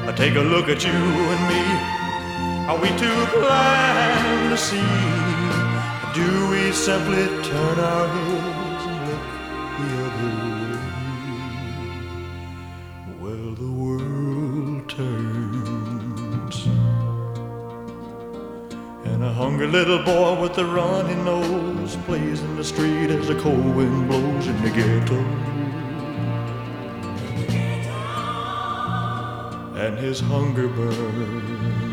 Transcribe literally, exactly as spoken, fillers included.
Take a look at you and me. Are we too blind to see? Do we simply turn our heads and look the other way? Well, the world turns, and a hungry little boy with a runny nose plays in the street as the cold wind blows in the ghetto. And his hunger burns.